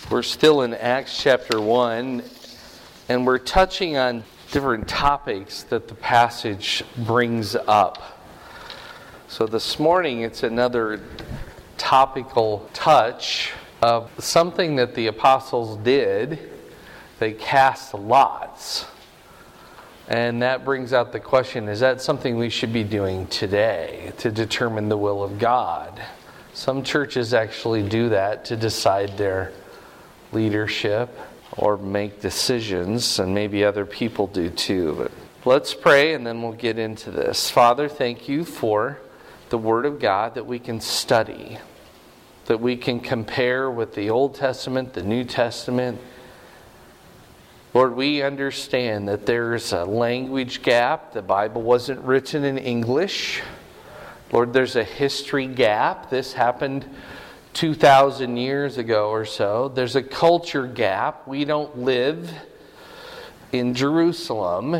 We're still in Acts chapter 1, and we're touching on different topics that the passage brings up. So this morning it's another topical touch of something that the apostles did. They cast lots. And that brings out the question, is that something we should be doing today to determine the will of God? Some churches actually do that to decide their leadership or make decisions, and maybe other people do too. But let's pray and then we'll get into this. Father, thank you for the Word of God that we can study, that we can compare with the Old Testament, the New Testament. Lord, we understand that there's a language gap. The Bible wasn't written in English. Lord, there's a history gap. This happened 2,000 years ago or so. There's a culture gap. We don't live in Jerusalem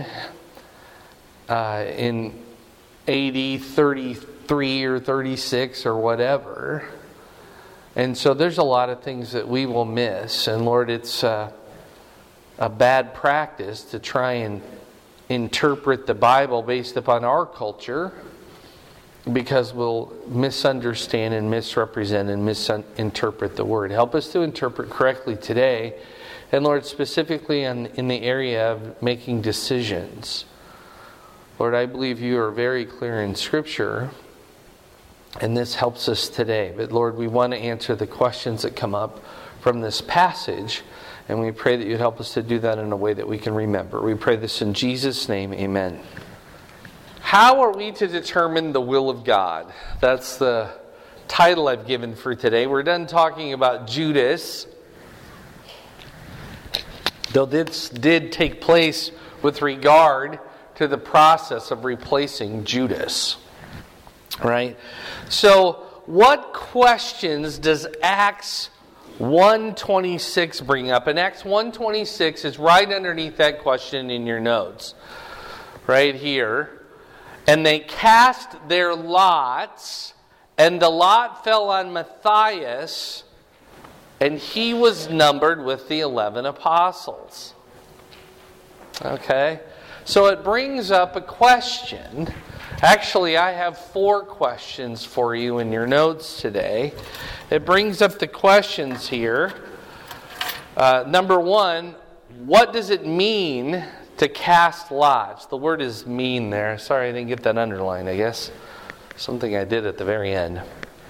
in AD 33 or 36 or whatever. And so there's a lot of things that we will miss. And Lord, it's a bad practice to try and interpret the Bible based upon our culture, because we'll misunderstand and misrepresent and misinterpret the Word. Help us to interpret correctly today. And Lord, specifically in the area of making decisions. Lord, I believe you are very clear in Scripture, and this helps us today. But Lord, we want to answer the questions that come up from this passage, and we pray that you'd help us to do that in a way that we can remember. We pray this in Jesus' name, amen. How are we to determine the will of God? That's the title I've given for today. We're done talking about Judas, though this did take place with regard to the process of replacing Judas. Right? So, what questions does Acts 1:26 bring up? And Acts 1:26 is right underneath that question in your notes. Right here. And they cast their lots, and the lot fell on Matthias, and he was numbered with the 11 apostles. Okay? So it brings up a question. Actually, I have 4 questions for you in your notes today. It brings up the questions here. Number 1, what does it mean to cast lots? The word is mean there. Sorry, I didn't get that underlined, I guess. Something I did at the very end.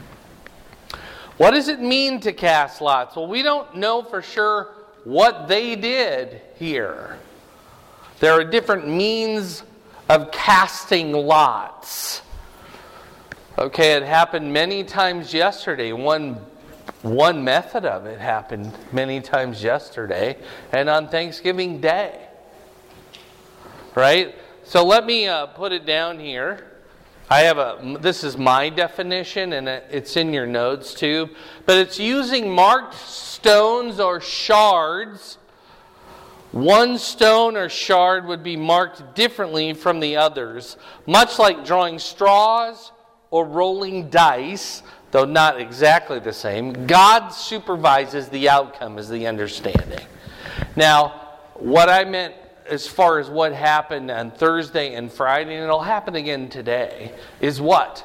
What does it mean to cast lots? Well, we don't know for sure what they did here. There are different means of casting lots. Okay, it happened many times yesterday. One method of it happened many times yesterday, and on Thanksgiving Day. Right? So let me put it down here. This is my definition, and it's in your notes too. But it's using marked stones or shards. One stone or shard would be marked differently from the others, much like drawing straws or rolling dice, though not exactly the same. God supervises the outcome, is the understanding. Now, what I meant as far as what happened on Thursday and Friday, and it'll happen again today, is what?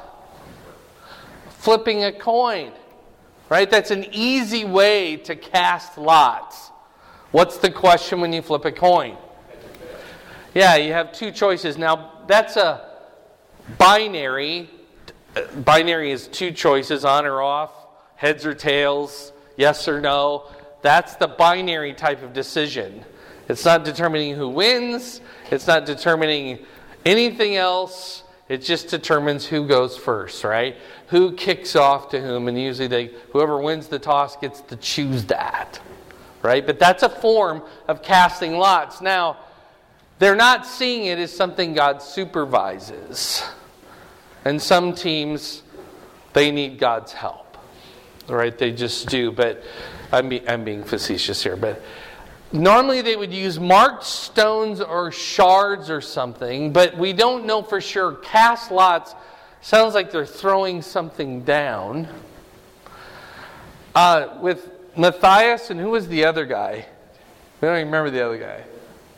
Flipping a coin. Right? That's an easy way to cast lots. What's the question when you flip a coin? Yeah, you have 2 choices. Now, that's a binary. Binary is 2 choices, on or off, heads or tails, yes or no. That's the binary type of decision. It's not determining who wins. It's not determining anything else. It just determines who goes first, right? Who kicks off to whom, and usually whoever wins the toss gets to choose that, right? But that's a form of casting lots. Now, they're not seeing it as something God supervises. And some teams, they need God's help, right? They just do. But I'm being facetious here, but normally they would use marked stones or shards or something, but we don't know for sure. Cast lots sounds like they're throwing something down. With Matthias, and who was the other guy? We don't even remember the other guy.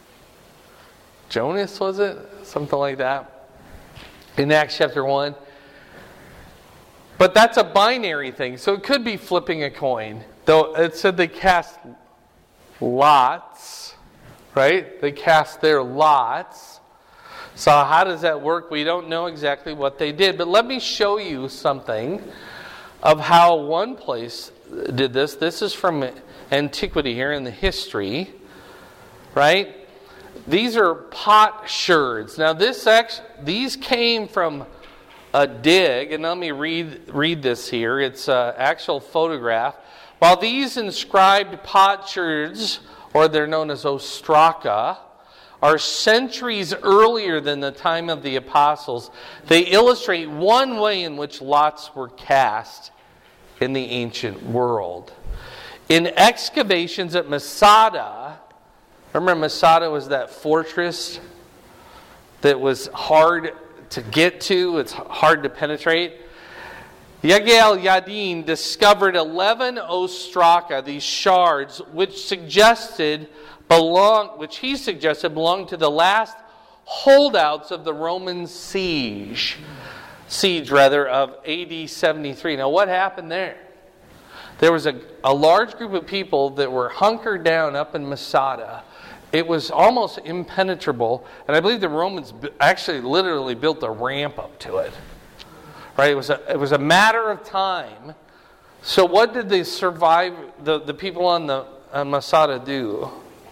Jonas, was it? Something like that. In Acts chapter 1. But that's a binary thing, so it could be flipping a coin. Though it said they cast lots, right? They cast their lots. So how does that work? We don't know exactly what they did. But let me show you something of how one place did this. This is from antiquity here in the history, right? These are potsherds. Now these came from a dig, and let me read this here. It's an actual photograph. While these inscribed potsherds, or they're known as ostraka, are centuries earlier than the time of the apostles, they illustrate one way in which lots were cast in the ancient world. In excavations at Masada, remember Masada was that fortress that was hard to get to, it's hard to penetrate. Yagel Yadin discovered 11 ostraka, these shards, which he suggested belonged to the last holdouts of the Roman siege of AD 73. Now what happened there? There was a large group of people that were hunkered down up in Masada. It was almost impenetrable, and I believe the Romans actually literally built a ramp up to it. Right? It was a matter of time. So what did the people on Masada do?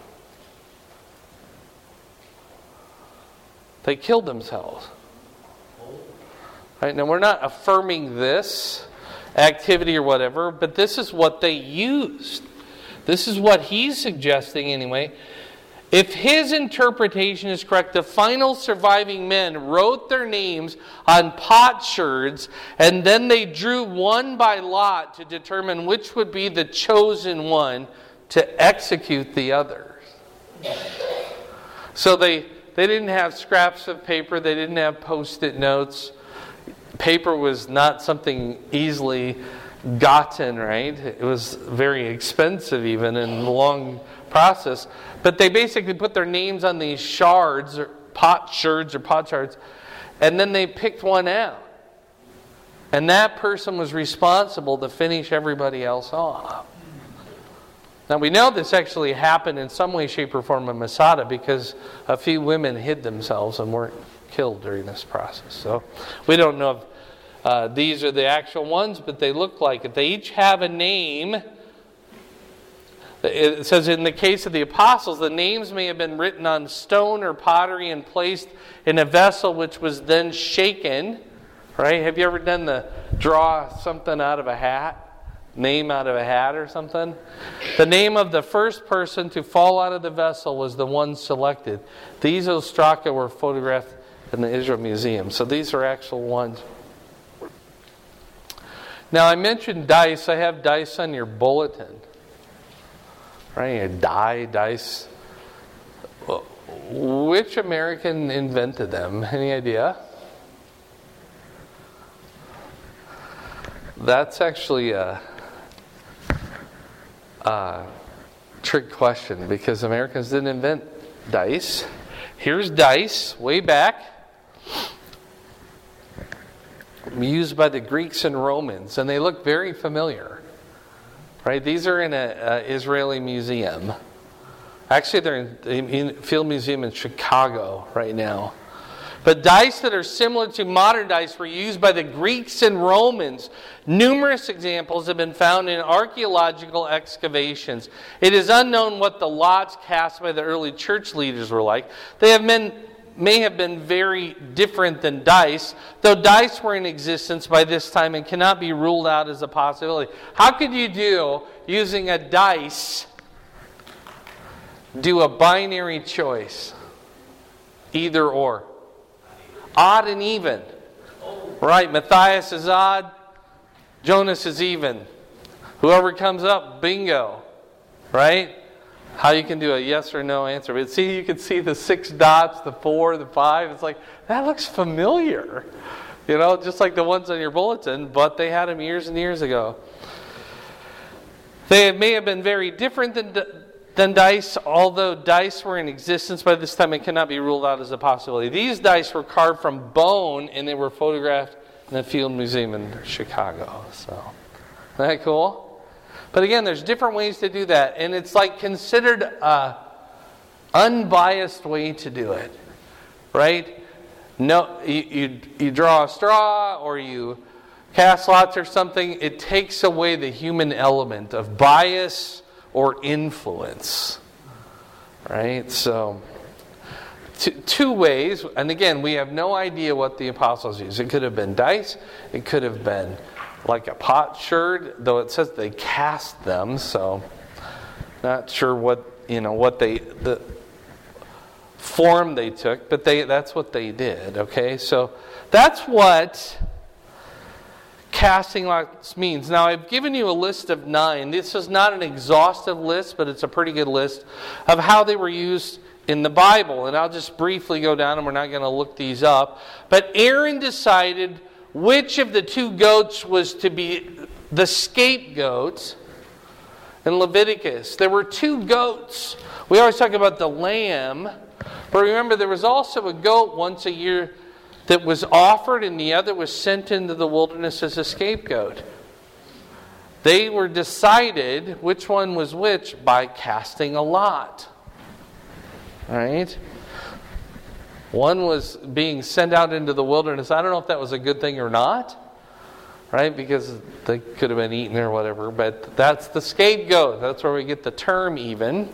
They killed themselves. Right? Now we're not affirming this activity or whatever, but this is what they used. This is what he's suggesting anyway. If his interpretation is correct, the final surviving men wrote their names on potsherds, and then they drew one by lot to determine which would be the chosen one to execute the others. So they didn't have scraps of paper, they didn't have post-it notes. Paper was not something easily gotten, right? It was very expensive even and long process. But they basically put their names on these shards, or potsherds, and then they picked one out. And that person was responsible to finish everybody else off. Now we know this actually happened in some way, shape, or form in Masada because a few women hid themselves and weren't killed during this process. So we don't know if these are the actual ones, but they look like it. They each have a name. It says in the case of the apostles, the names may have been written on stone or pottery and placed in a vessel which was then shaken. Right? Have you ever done the draw something out of a hat? Name out of a hat or something? The name of the first person to fall out of the vessel was the one selected. These ostraka were photographed in the Israel Museum. So these are actual ones. Now I mentioned dice. I have dice on your bulletin. Right? Dice. Which American invented them? Any idea? That's actually a trick question because Americans didn't invent dice. Here's dice, way back, used by the Greeks and Romans, and they look very familiar. Right? These are in an Israeli museum. Actually, they're in Field Museum in Chicago right now. But dice that are similar to modern dice were used by the Greeks and Romans. Numerous examples have been found in archaeological excavations. It is unknown what the lots cast by the early church leaders were like. They may have been very different than dice, though dice were in existence by this time and cannot be ruled out as a possibility. How could you do, using a dice, do a binary choice? Either or. Odd and even. Right, Matthias is odd, Jonas is even. Whoever comes up, bingo. Right? How you can do a yes or no answer. But see, you can see the 6 dots, the 4, the 5. It's like, that looks familiar. You know, just like the ones on your bulletin, but they had them years and years ago. They may have been very different than dice, although dice were in existence by this time, it cannot be ruled out as a possibility. These dice were carved from bone, and they were photographed in the Field Museum in Chicago. So, isn't that cool? But again, there's different ways to do that, and it's like considered a unbiased way to do it, right? No, you draw a straw or you cast lots or something. It takes away the human element of bias or influence, right? So, two ways, and again, we have no idea what the apostles used. It could have been dice. It could have been like a potsherd, though it says they cast them. So, not sure what the form they took, but that's what they did. Okay, so that's what casting lots means. Now, I've given you a list of 9. This is not an exhaustive list, but it's a pretty good list of how they were used in the Bible. And I'll just briefly go down, and we're not going to look these up. But Aaron decided which of the 2 goats was to be the scapegoat in Leviticus. There were 2 goats. We always talk about the lamb, but remember there was also a goat once a year that was offered, and the other was sent into the wilderness as a scapegoat. They were decided which one was which by casting a lot. Right? One was being sent out into the wilderness. I don't know if that was a good thing or not. Right? Because they could have been eaten or whatever. But that's the scapegoat. That's where we get the term even.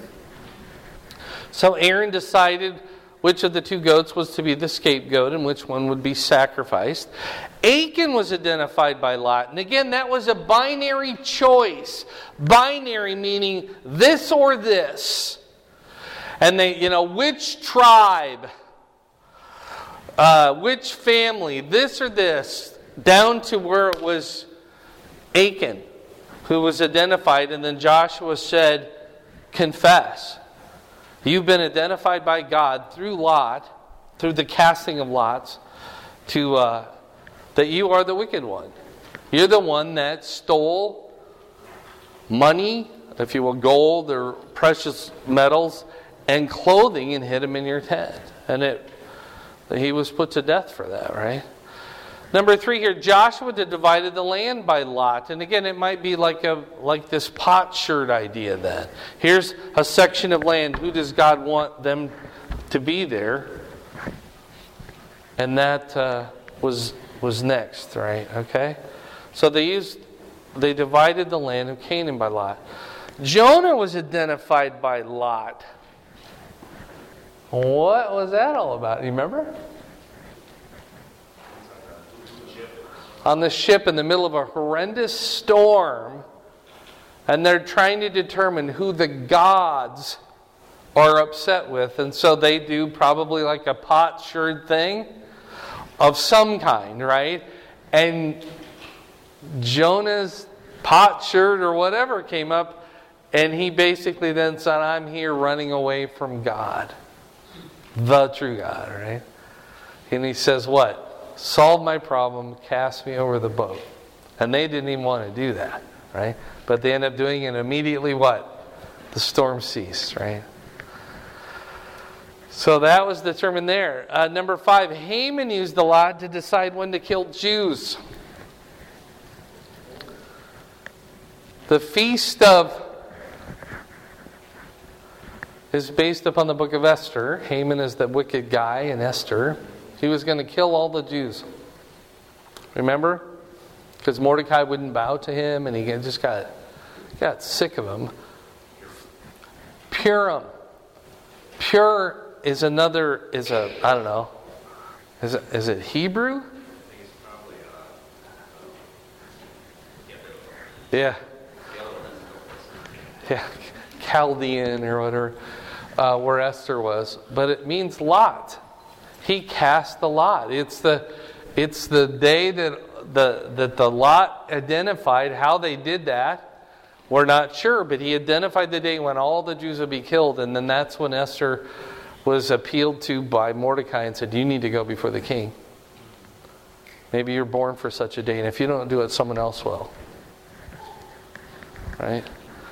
So Aaron decided which of the 2 goats was to be the scapegoat and which one would be sacrificed. Achan was identified by Lot. And again, that was a binary choice. Binary meaning this or this. And they, which tribe, which family, this or this, down to where it was Achan who was identified. And then Joshua said, confess. You've been identified by God through Lot, through the casting of lots, that you are the wicked one. You're the one that stole money, if you will, gold or precious metals, and clothing and hid them in your tent. And he was put to death for that, right? Number 3 here, Joshua divided the land by lot. And again, it might be like this potsherd idea then. Here's a section of land. Who does God want them to be there? And that was next, right? Okay? So they divided the land of Canaan by lot. Jonah was identified by Lot. What was that all about? Do you remember? On the ship in the middle of a horrendous storm, and they're trying to determine who the gods are upset with, and so they do probably like a potsherd thing of some kind, right? And Jonah's potsherd or whatever came up, and he basically then said, I'm here running away from God, the true God, right? And he says what? Solve my problem, cast me over the boat. And they didn't even want to do that, right? But they end up doing it immediately what? The storm ceased, right? So that was determined there. Number 5, Haman used the lot to decide when to kill Jews. The feast is based upon the book of Esther. Haman is the wicked guy in Esther. He was going to kill all the Jews. Remember? Because Mordecai wouldn't bow to him, and he just got sick of him. Purim. Pure is I don't know. Is it Hebrew? Yeah. Yeah. Chaldean or whatever, where Esther was. But it means lot. He cast the lot. It's the day that the lot identified. How they did that, we're not sure. But he identified the day when all the Jews would be killed. And then that's when Esther was appealed to by Mordecai and said, you need to go before the king. Maybe you're born for such a day. And if you don't do it, someone else will. Right?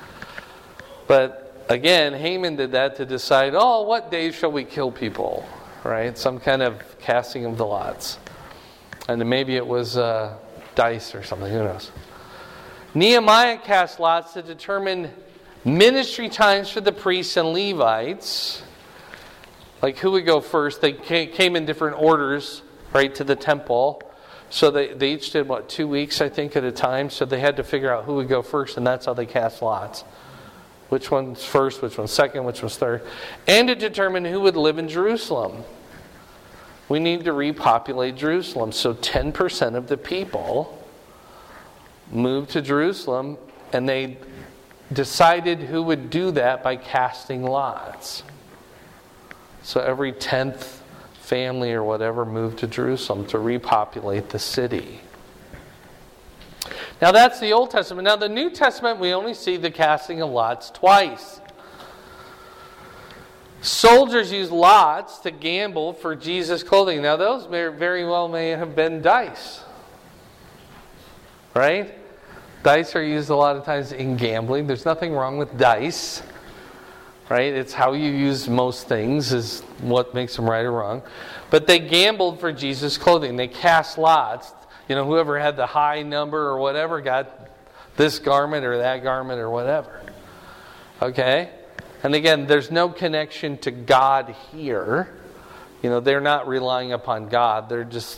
But again, Haman did that to decide, what day shall we kill people? Right? Some kind of casting of the lots. And maybe it was dice or something, who knows. Nehemiah cast lots to determine ministry times for the priests and Levites. Like who would go first? They came in different orders, right, to the temple. So they each did, 2 weeks, I think, at a time. So they had to figure out who would go first, and that's how they cast lots. Which one's first, which one's second, which one's third. And to determine who would live in Jerusalem. We need to repopulate Jerusalem. So 10% of the people moved to Jerusalem, and they decided who would do that by casting lots. So every 10th family or whatever moved to Jerusalem to repopulate the city. Now that's the Old Testament. Now the New Testament, we only see the casting of lots twice. Soldiers used lots to gamble for Jesus' clothing. Now those very well may have been dice. Right? Dice are used a lot of times in gambling. There's nothing wrong with dice. Right? It's how you use most things is what makes them right or wrong. But they gambled for Jesus' clothing. They cast lots. Whoever had the high number or whatever got this garment or that garment or whatever. Okay? And again, there's no connection to God here. They're not relying upon God. They're just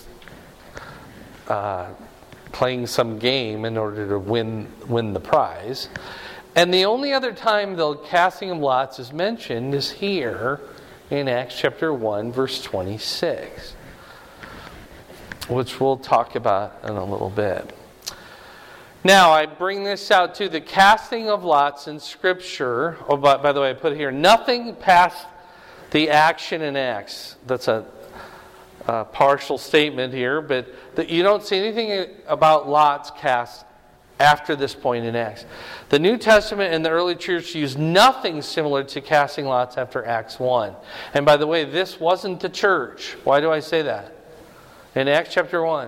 playing some game in order to win the prize. And the only other time the casting of lots is mentioned is here in Acts chapter 1, verse 26, which we'll talk about in a little bit. Now, I bring this out to the casting of lots in Scripture. Oh, by the way, I put here, nothing past the action in Acts. That's a partial statement here, but you don't see anything about lots cast after this point in Acts. The New Testament and the early church used nothing similar to casting lots after Acts 1. And by the way, this wasn't the church. Why do I say that? In Acts chapter 1.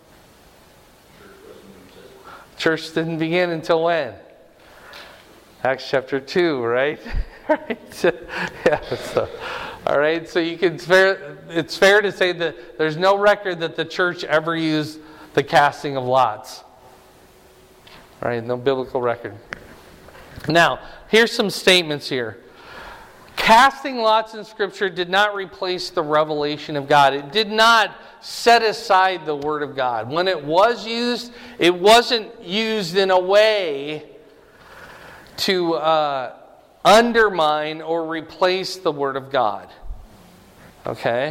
Church didn't begin until when? Acts chapter 2, right? All right, so it's fair to say that there's no record that the church ever used the casting of lots. Right? No biblical record. Now, here's some statements here. Casting lots in Scripture did not replace the revelation of God. It did not set aside the Word of God. When it was used, it wasn't used in a way to undermine or replace the Word of God. Okay?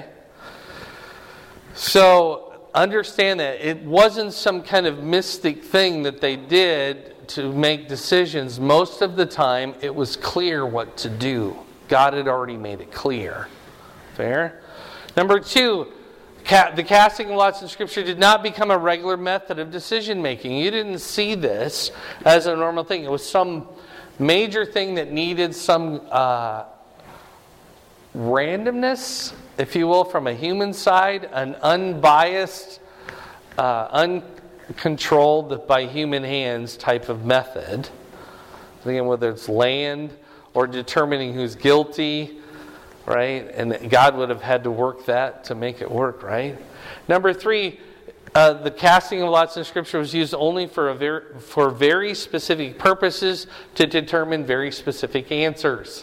So, understand that it wasn't some kind of mystic thing that they did to make decisions. Most of the time, it was clear what to do. God had already made it clear. Fair? Number 2, the casting of lots in Scripture did not become a regular method of decision making. You didn't see this as a normal thing. It was some major thing that needed some randomness, if you will, from a human side, an unbiased, uncontrolled by human hands type of method. Again, whether it's land or determining who's guilty, right? And God would have had to work that to make it work, right? Number 3, the casting of lots in Scripture was used only for very specific purposes to determine very specific answers.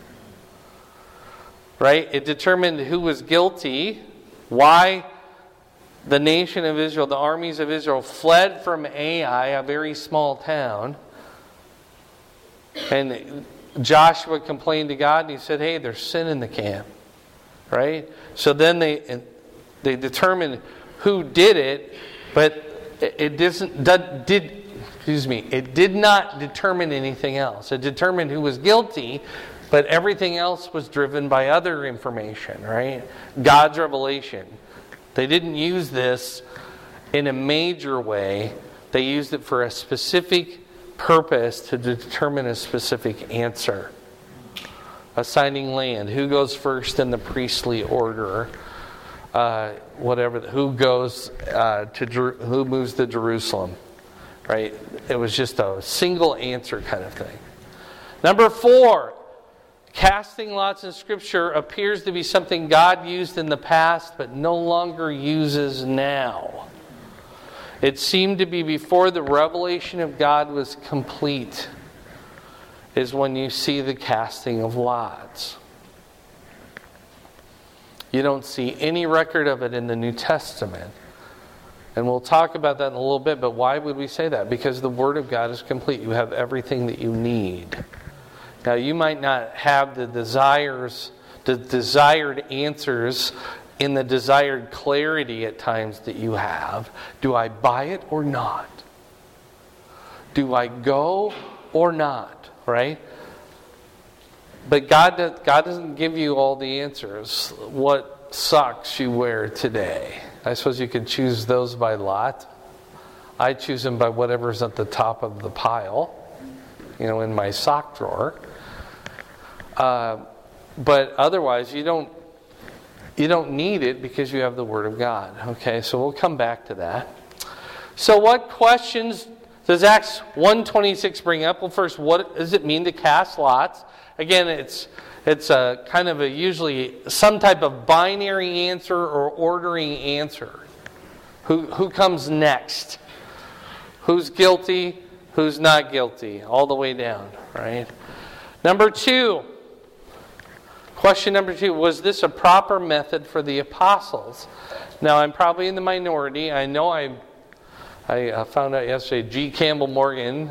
Right? It determined who was guilty, why the nation of Israel, the armies of Israel, fled from Ai, a very small town. And Joshua complained to God, and he said, hey, there's sin in the camp. Right? So then they determined who did it, but it did not determine anything else. It determined who was guilty, but everything else was driven by other information, right? God's revelation. They didn't use this in a major way. They used it for a specific purpose to determine a specific answer. Assigning land. Who goes first in the priestly order? Who moves to Jerusalem? Right? It was just a single answer kind of thing. Number 4, casting lots in Scripture appears to be something God used in the past but no longer uses now. It seemed to be before the revelation of God was complete is when you see the casting of lots. You don't see any record of it in the New Testament. And we'll talk about that in a little bit, but why would we say that? Because the Word of God is complete. You have everything that you need. Now, you might not have the desired answers in the desired clarity at times that you have. Do I buy it or not? Do I go or not? Right? But God doesn't give you all the answers. What socks you wear today? I suppose you could choose those by lot. I choose them by whatever's at the top of the pile, in my sock drawer. But otherwise, you don't need it because you have the Word of God. Okay, so we'll come back to that. So what questions does Acts 1:26 bring up? Well, first, what does it mean to cast lots? Again, it's a kind of usually some type of binary answer or ordering answer. Who comes next? Who's guilty? Who's not guilty? All the way down, right? Question number 2, was this a proper method for the apostles? Now, I'm probably in the minority. I know I found out yesterday G. Campbell Morgan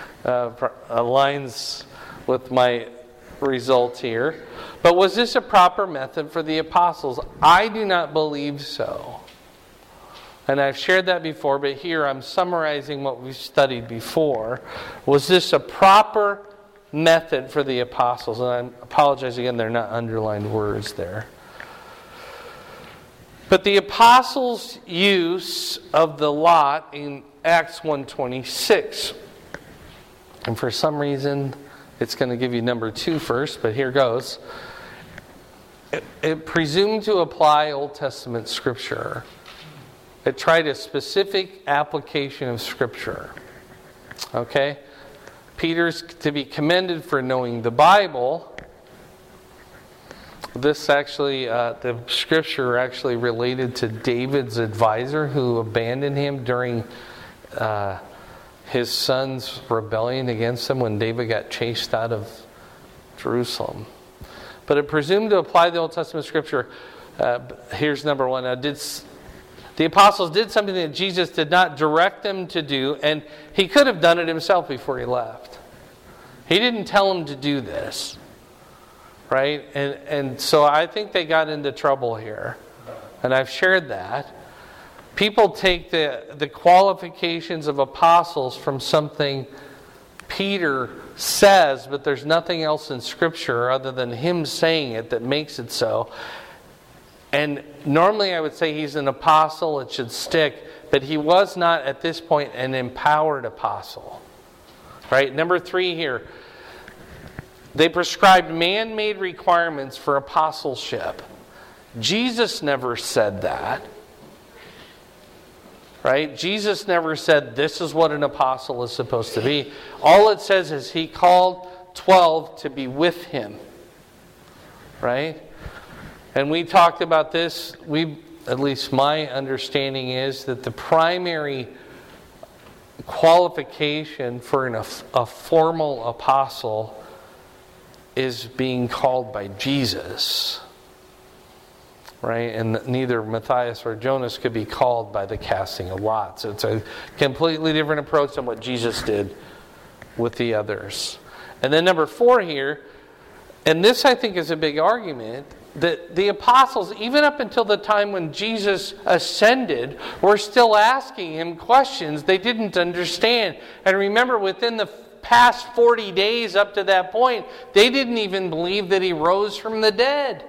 aligns with my result here. But was this a proper method for the apostles? I do not believe so. And I've shared that before, but here I'm summarizing what we've studied before. Was this a proper method for the apostles? And I apologize again, they're not underlined words there. But the apostles' use of the lot in Acts 1:26. And for some reason, it's going to give you number 2 first, but here goes. It presumed to apply Old Testament Scripture. It tried a specific application of Scripture. Okay? Peter's to be commended for knowing the Bible. This actually, the Scripture actually related to David's advisor who abandoned him during his son's rebellion against him when David got chased out of Jerusalem. But it presumed to apply the Old Testament Scripture. Here's number 1. The apostles did something that Jesus did not direct them to do, and he could have done it himself before he left. He didn't tell them to do this. Right? And so I think they got into trouble here. And I've shared that. People take the qualifications of apostles from something Peter says, but there's nothing else in Scripture other than him saying it that makes it so. And normally I would say he's an apostle, it should stick, but he was not at this point an empowered apostle. Right? Number 3 here. They prescribed man-made requirements for apostleship. Jesus never said that. Right? Jesus never said this is what an apostle is supposed to be. All it says is he called 12 to be with him. Right? And we talked about this. At least my understanding is that the primary qualification for a formal apostle is being called by Jesus. Right? And neither Matthias or Jonas could be called by the casting of lots. It's a completely different approach than what Jesus did with the others. And then number 4 here, and this I think is a big argument, that the apostles, even up until the time when Jesus ascended, were still asking him questions they didn't understand. And remember, within the past 40 days up to that point, they didn't even believe that he rose from the dead.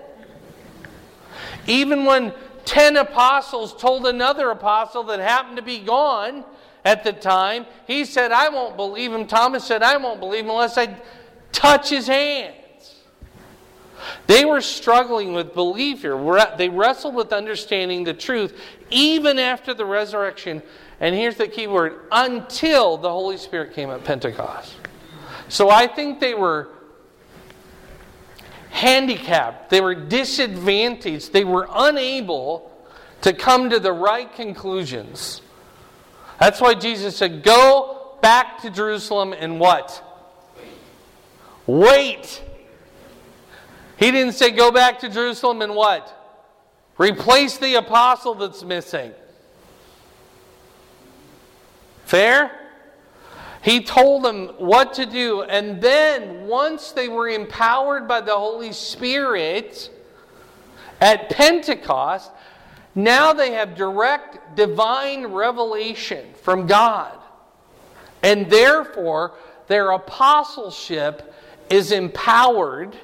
Even when 10 apostles told another apostle that happened to be gone at the time, he said, I won't believe him. Thomas said, I won't believe him unless I touch his hands. They were struggling with belief here. They wrestled with understanding the truth even after the resurrection. And here's the key word, until the Holy Spirit came at Pentecost. So I think they were handicapped. They were disadvantaged. They were unable to come to the right conclusions. That's why Jesus said, go back to Jerusalem and what? Wait. He didn't say go back to Jerusalem and what? Replace the apostle that's missing. Fair? He told them what to do. And then, once they were empowered by the Holy Spirit at Pentecost, now they have direct divine revelation from God. And therefore, their apostleship is empowered.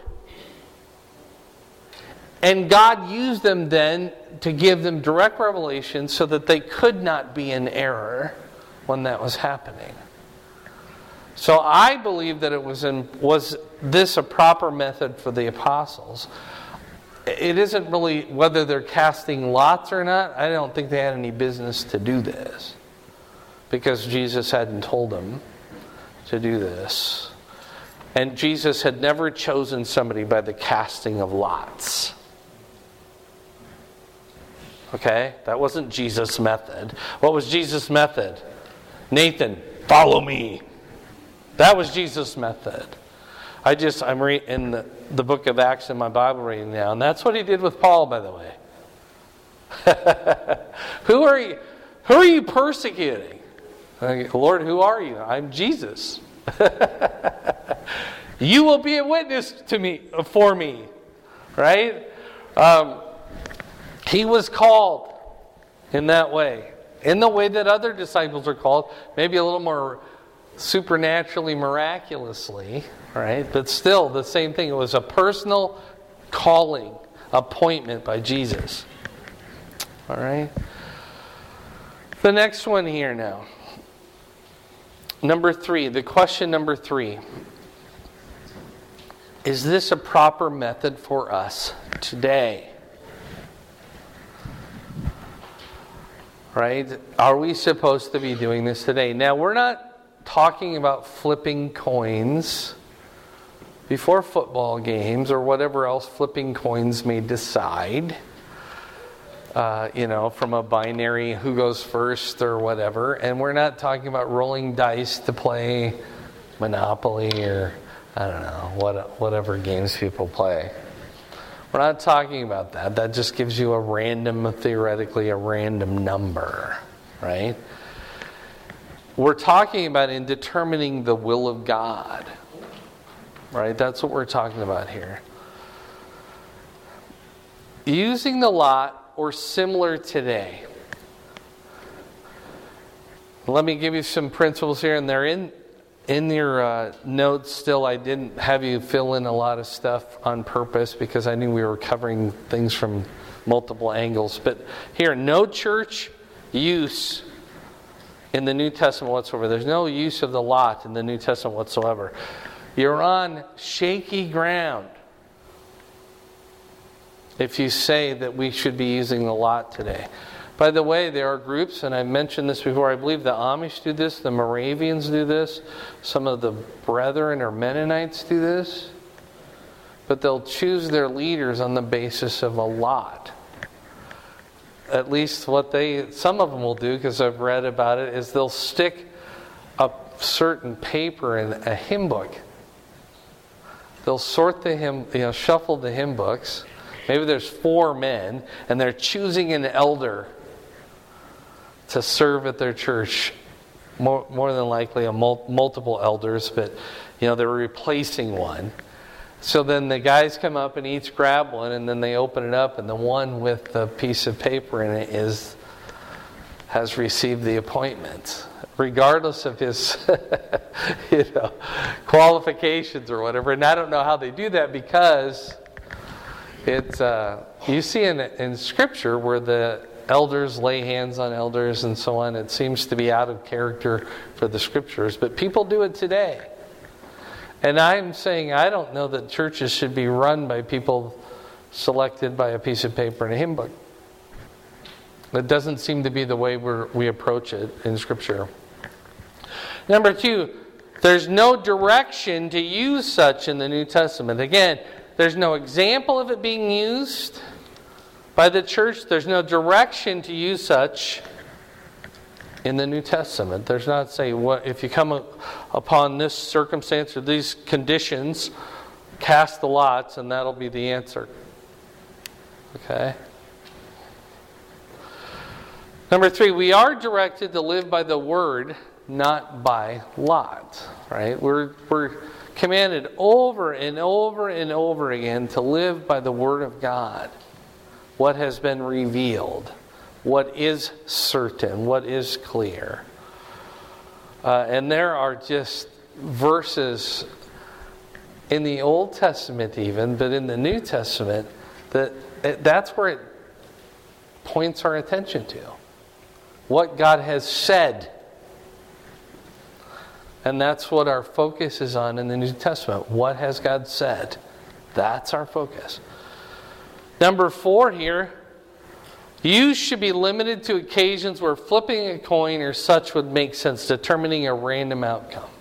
And God used them then to give them direct revelation so that they could not be in error when that was happening. So I believe that it was this a proper method for the apostles. It isn't really whether they're casting lots or not. I don't think they had any business to do this, because Jesus hadn't told them to do this. And Jesus had never chosen somebody by the casting of lots. Okay? That wasn't Jesus' method. What was Jesus' method? Nathan, follow me. That was Jesus' method. I'm reading the book of Acts in my Bible reading now, and that's what he did with Paul, by the way. Who are you persecuting? Lord, who are you? I'm Jesus. You will be a witness to me, for me. Right? He was called in that way. In the way that other disciples are called. Maybe a little more supernaturally, miraculously. Right? But still, the same thing. It was a personal calling, appointment by Jesus. All right? The next one here now. Number 3. The question number 3. Is this a proper method for us today? Right? Are we supposed to be doing this today? Now, we're not talking about flipping coins before football games or whatever else flipping coins may decide. From a binary who goes first or whatever. And we're not talking about rolling dice to play Monopoly or, I don't know, whatever games people play. We're not talking about that. That just gives you theoretically a random number, right? We're talking about in determining the will of God, right? That's what we're talking about here. Using the lot or similar today. Let me give you some principles here, and they're in your notes still. I didn't have you fill in a lot of stuff on purpose because I knew we were covering things from multiple angles. But here, no church use in the New Testament whatsoever. There's no use of the lot in the New Testament whatsoever. You're on shaky ground if you say that we should be using the lot today. By the way, there are groups, and I mentioned this before, I believe the Amish do this, the Moravians do this, some of the Brethren or Mennonites do this, but they'll choose their leaders on the basis of a lot. At least some of them will do, because I've read about it, is they'll stick a certain paper in a hymn book. They'll sort the hymn, shuffle the hymn books. Maybe there's 4 men, and they're choosing an elder to serve at their church. More than likely multiple elders, but they're replacing one. So then the guys come up and each grab one, and then they open it up, and the one with the piece of paper in it has received the appointment, regardless of his qualifications or whatever. And I don't know how they do that, because it's you see in Scripture where the elders lay hands on elders and so on. It seems to be out of character for the Scriptures, but people do it today. And I'm saying I don't know that churches should be run by people selected by a piece of paper and a hymn book. That doesn't seem to be the way we approach it in Scripture. Number 2, There's no direction to use such in the New Testament. Again, there's no example of it being used by the church. There's no direction to use such in the New Testament. There's not say, what if you come upon this circumstance or these conditions, cast the lots and that'll be the answer. Okay? Number 3, we are directed to live by the Word, not by lot. Right? We're commanded over and over and over again to live by the Word of God. What has been revealed. What is certain. What is clear. And there are just verses in the Old Testament even, but in the New Testament, that's where it points our attention to. What God has said. And that's what our focus is on in the New Testament. What has God said? That's our focus. Number 4 here, use should be limited to occasions where flipping a coin or such would make sense, determining a random outcome.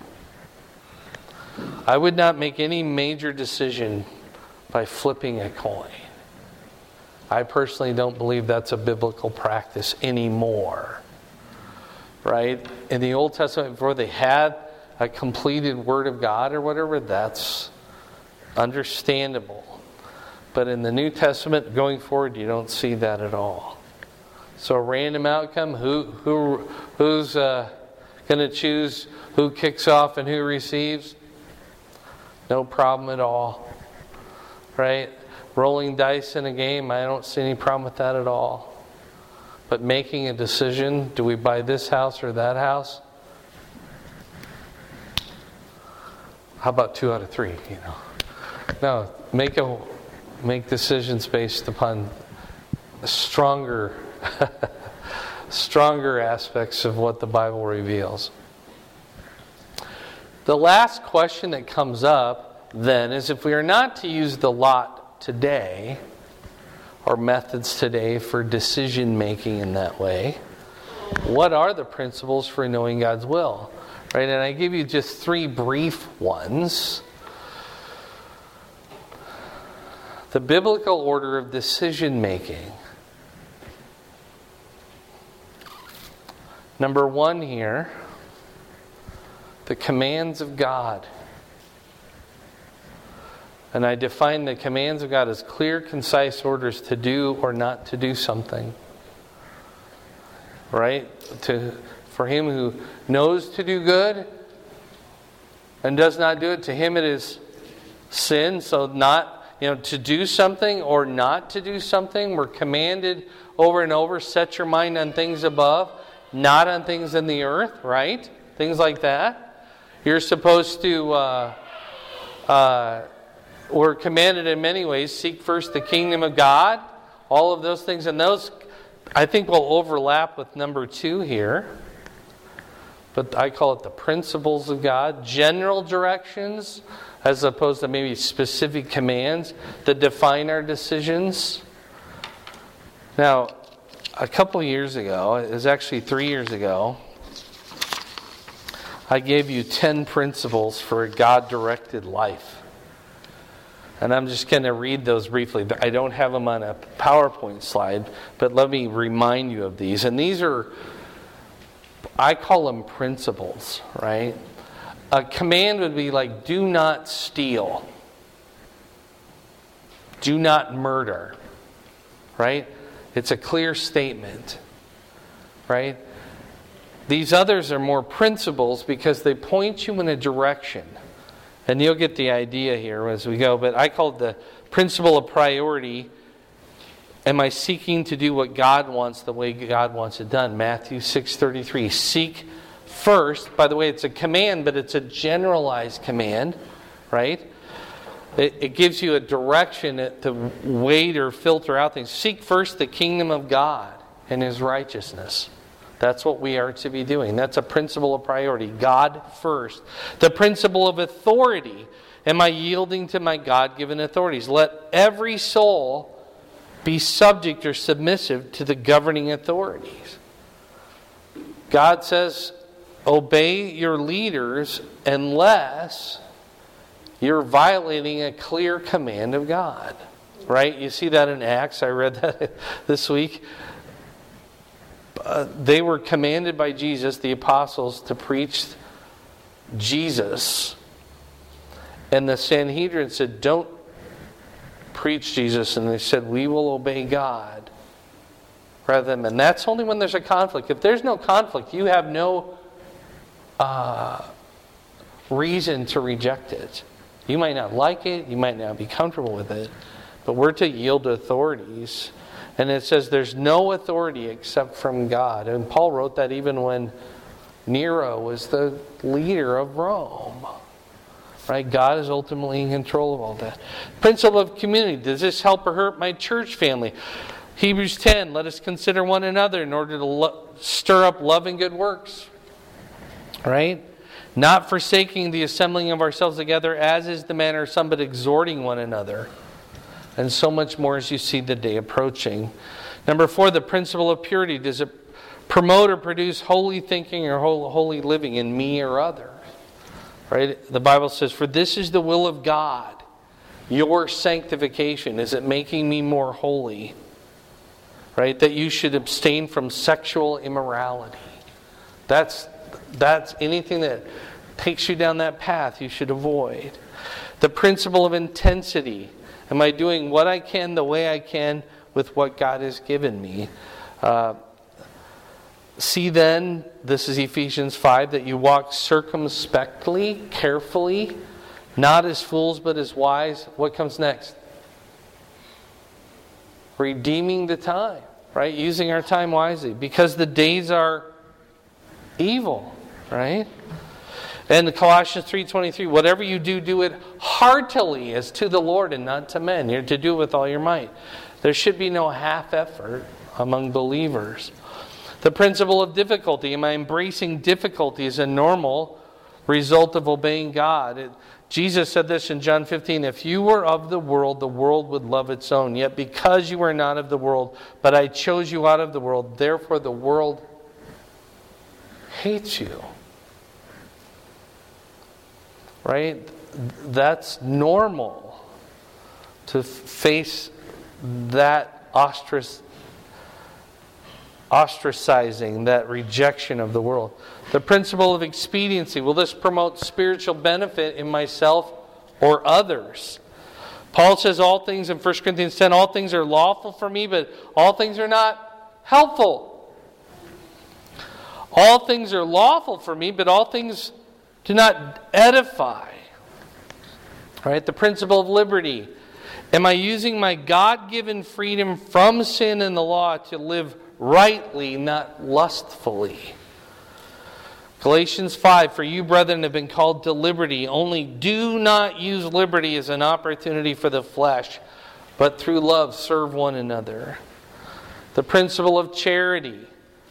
I would not make any major decision by flipping a coin. I personally don't believe that's a biblical practice anymore. Right? In the Old Testament, before they had a completed Word of God or whatever, that's understandable. But in the New Testament, going forward, you don't see that at all. So a random outcome, who's going to choose who kicks off and who receives? No problem at all. Right? Rolling dice in a game, I don't see any problem with that at all. But making a decision, do we buy this house or that house? How about 2 out of 3? No, make decisions based upon stronger aspects of what the Bible reveals. The last question that comes up then is, if we are not to use the lot today, or methods today for decision making in that way, what are the principles for knowing God's will? Right? And I give you just 3 brief ones. The biblical order of decision making. Number 1 here, the commands of God. And I define the commands of God as clear, concise orders to do or not to do something. Right? For him who knows to do good and does not do it, to him it is sin. So to do something or not to do something. We're commanded over and over, set your mind on things above, not on things in the earth, right? Things like that. You're supposed to... we're commanded in many ways, seek first the kingdom of God, all of those things. And those, I think, will overlap with number 2 here. But I call it the principles of God, general directions, as opposed to maybe specific commands that define our decisions. Now, a couple years ago, it was actually 3 years ago, I gave you 10 principles for a God-directed life. And I'm just going to read those briefly. I don't have them on a PowerPoint slide, but let me remind you of these. And these are, I call them principles, right? A command would be like, do not steal. Do not murder. Right? It's a clear statement. Right? These others are more principles because they point you in a direction. And you'll get the idea here as we go. But I call it the principle of priority. Am I seeking to do what God wants the way God wants it done? Matthew 6:33. Seek first. By the way, it's a command, but it's a generalized command. Right? It gives you a direction to weight or filter out things. Seek first the kingdom of God and His righteousness. That's what we are to be doing. That's a principle of priority. God first. The principle of authority. Am I yielding to my God-given authorities? Let every soul be subject or submissive to the governing authorities. God says, obey your leaders unless you're violating a clear command of God. Right? You see that in Acts. I read that this week. They were commanded by Jesus, the apostles, to preach Jesus. And the Sanhedrin said, don't preach Jesus. And they said, we will obey God rather than men. That's only when there's a conflict. If there's no conflict, you have no reason to reject it. You might not like it. You might not be comfortable with it. But we're to yield to authorities. And it says there's no authority except from God. And Paul wrote that even when Nero was the leader of Rome. Right? God is ultimately in control of all that. Principle of community. Does this help or hurt my church family? Hebrews 10, let us consider one another in order to stir up love and good works. Right? Not forsaking the assembling of ourselves together, as is the manner of some, but exhorting one another. And so much more as you see the day approaching. Number 4, the principle of purity. Does it promote or produce holy thinking or holy living in me or others? Right? The Bible says, for this is the will of God, your sanctification. Is it making me more holy? Right? That you should abstain from sexual immorality. That's anything that takes you down that path you should avoid. The principle of intensity. Am I doing what I can the way I can with what God has given me? See then, this is Ephesians 5, that you walk circumspectly, carefully, not as fools but as wise. What comes next? Redeeming the time, right? Using our time wisely, because the days are evil, right? And Colossians 3:23, whatever you do, do it heartily as to the Lord and not to men. You're to do it with all your might. There should be no half effort among believers. The principle of difficulty. Am I embracing difficulty as a normal result of obeying God? Jesus said this in John 15, if you were of the world would love its own. Yet because you are not of the world, but I chose you out of the world, therefore the world hates you. Right? That's normal to face that ostracizing, that rejection of the world. The principle of expediency. Will this promote spiritual benefit in myself or others? Paul says all things in 1 Corinthians 10, all things are lawful for me, but all things are not helpful. All things are lawful for me, but all things do not edify. All right, the principle of liberty. Am I using my God-given freedom from sin and the law to live rightly, not lustfully? Galatians 5, for you, brethren, have been called to liberty. Only do not use liberty as an opportunity for the flesh, but through love serve one another. The principle of charity.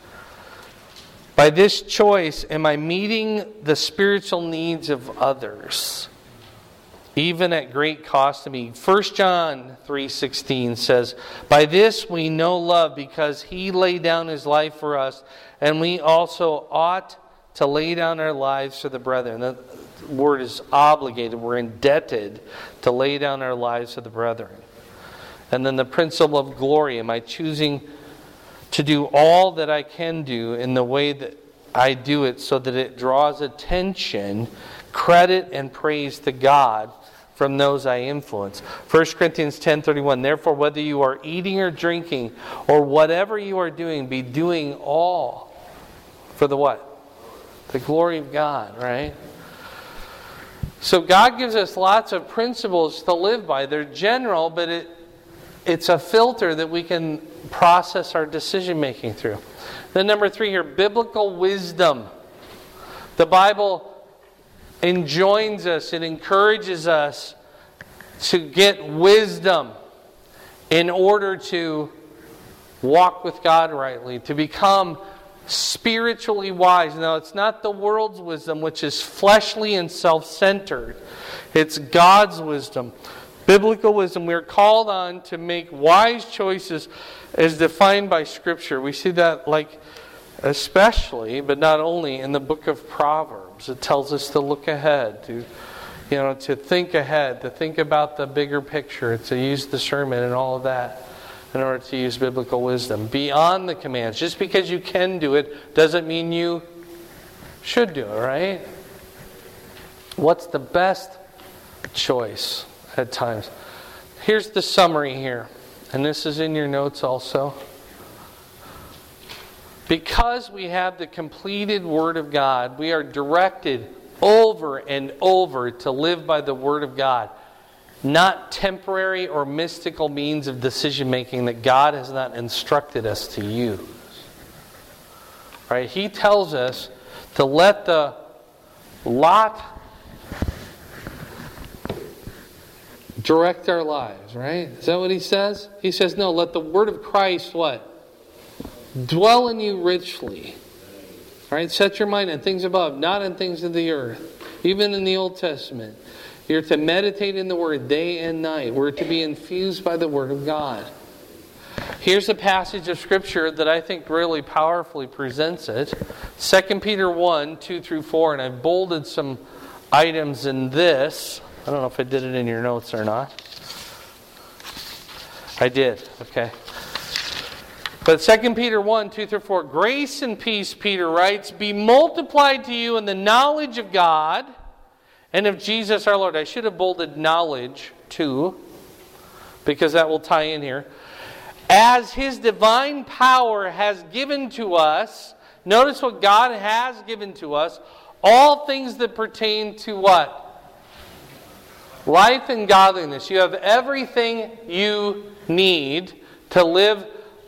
By this choice, am I meeting the spiritual needs of others, even at great cost to me? 1 John 3:16 says, by this we know love, because he laid down his life for us, and we also ought to lay down our lives for the brethren. The word is obligated. We're indebted to lay down our lives for the brethren. And then the principle of glory. Am I choosing to do all that I can do in the way that I do it so that it draws attention, credit, and praise to God from those I influence? 1 Corinthians 10:31, therefore whether you are eating or drinking or whatever you are doing, be doing all for the what? The glory of God, right? So God gives us lots of principles to live by. They're general, but it's a filter that we can process our decision making through. Then number 3 here, biblical wisdom. The Bible enjoins us, it encourages us to get wisdom in order to walk with God rightly, to become spiritually wise. Now, it's not the world's wisdom, which is fleshly and self-centered. It's God's wisdom. Biblical wisdom. We're called on to make wise choices as defined by Scripture. We see that like Especially, but not only, in the book of Proverbs. It tells us to look ahead, to think ahead, to think about the bigger picture, to use discernment and all of that in order to use biblical wisdom. Beyond the commands. Just because you can do it doesn't mean you should do it, right? What's the best choice at times? Here's the summary here. And this is in your notes also. Because we have the completed Word of God, we are directed over and over to live by the Word of God. Not temporary or mystical means of decision making that God has not instructed us to use. Right? He tells us to let the lot direct our lives, right? Is that what he says? He says, no, let the Word of Christ what? Dwell in you richly. Right? Set your mind on things above, not on things of the earth. Even in the Old Testament. You're to meditate in the Word day and night. We're to be infused by the Word of God. Here's a passage of Scripture that I think really powerfully presents it. 2 Peter 1, 2 through 4. And I've bolded some items in this. I don't know if I did it in your notes or not. I did. Okay. But 2 Peter 1, 2 through 4. Grace and peace, Peter writes, be multiplied to you in the knowledge of God and of Jesus our Lord. I should have bolded knowledge too, because that will tie in here. As His divine power has given to us, notice what God has given to us, all things that pertain to what? Life and godliness. You have everything you need to live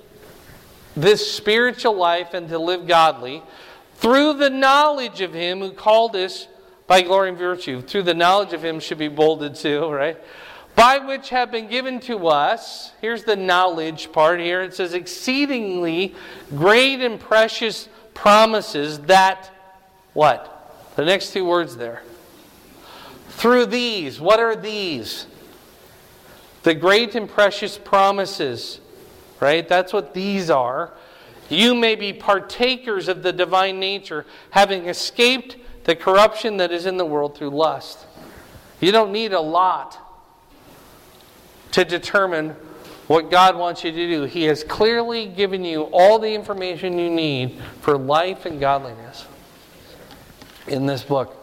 this spiritual life and to live godly through the knowledge of Him who called us by glory and virtue. Through the knowledge of Him should be bolded too, right? By which have been given to us, here's the knowledge part here. It says exceedingly great and precious promises that, what? The next two words there. Through these, what are these? The great and precious promises. Right? That's what these are. You may be partakers of the divine nature, having escaped the corruption that is in the world through lust. You don't need a lot to determine what God wants you to do. He has clearly given you all the information you need for life and godliness in this book.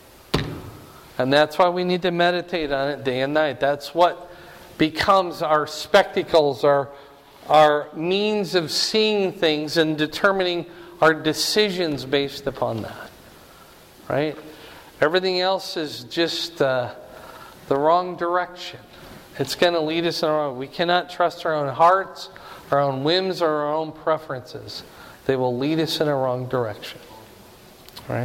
And that's why we need to meditate on it day and night. That's what becomes our spectacles, our means of seeing things and determining our decisions based upon that. Right? Everything else is just the wrong direction. It's going to lead us in the wrong. We cannot trust our own hearts, our own whims, or our own preferences. They will lead us in a wrong direction. Right?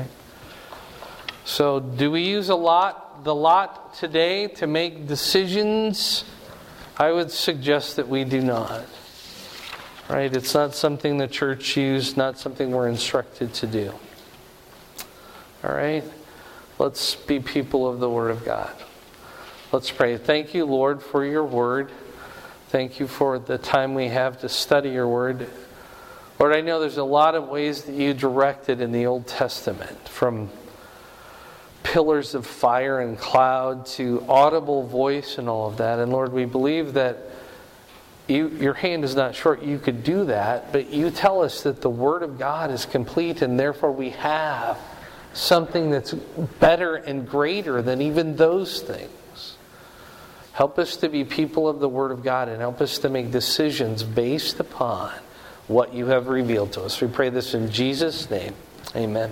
So, do we use the lot today to make decisions? I would suggest that we do not. Right? It's not something the church used, not something we're instructed to do. All right? Let's be people of the Word of God. Let's pray. Thank you, Lord, for your Word. Thank you for the time we have to study your Word. Lord, I know there's a lot of ways that you directed in the Old Testament, from pillars of fire and cloud to audible voice and all of that. And Lord, we believe that your hand is not short. You could do that, but you tell us that the Word of God is complete, and therefore we have something that's better and greater than even those things. Help us to be people of the Word of God, and help us to make decisions based upon what you have revealed to us. We pray this in Jesus' name. Amen.